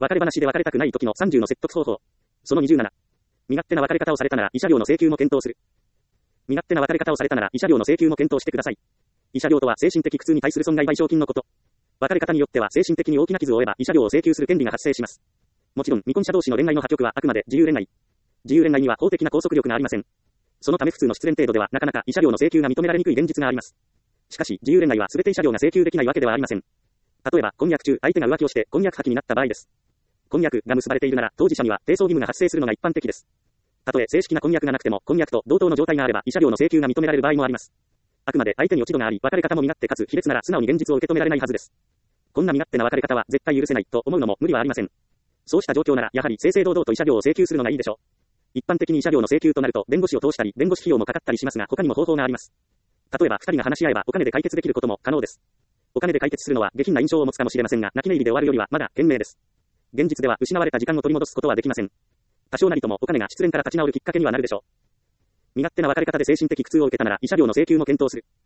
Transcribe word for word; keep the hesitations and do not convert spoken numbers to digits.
別れ話で別れたくない時のさんじゅうの説得方法。そのにじゅうなな。身勝手な別れ方をされたなら慰謝料の請求も検討する。身勝手な別れ方をされたなら慰謝料の請求も検討してください。慰謝料とは精神的苦痛に対する損害賠償金のこと。別れ方によっては精神的に大きな傷を負えば慰謝料を請求する権利が発生します。もちろん未婚者同士の恋愛の破局はあくまで自由恋愛。自由恋愛には法的な拘束力がありません。そのため普通の失恋程度ではなかなか慰謝料の請求が認められにくい現実があります。しかし自由恋愛は全て慰謝料が請求できないわけではありません。例えば婚約中相手が浮気をして婚約破棄になった場合です。婚約が結ばれているなら当事者には提訴義務が発生するのが一般的です。たとえ正式な婚約がなくても婚約と同等の状態があれば慰謝料の請求が認められる場合もあります。あくまで相手に落ち度があり別れ方も身勝手かつ卑劣なら素直に現実を受け止められないはずです。こんな身勝手な別れ方は絶対許せないと思うのも無理はありません。そうした状況ならやはり正々堂々と慰謝料を請求するのがいいでしょう。一般的に慰謝料の請求となると弁護士を通したり弁護士費用もかかったりしますが他にも方法があります。例えば二人が話し合えばお金で解決できることも可能です。お金で解決するのは下品な印象を持つかもしれませんが泣き寝入りで終わるよりはまだ賢明です。現実では失われた時間を取り戻すことはできません。多少なりともお金が失恋から立ち直るきっかけにはなるでしょう。身勝手な別れ方で精神的苦痛を受けたなら慰謝料の請求も検討する。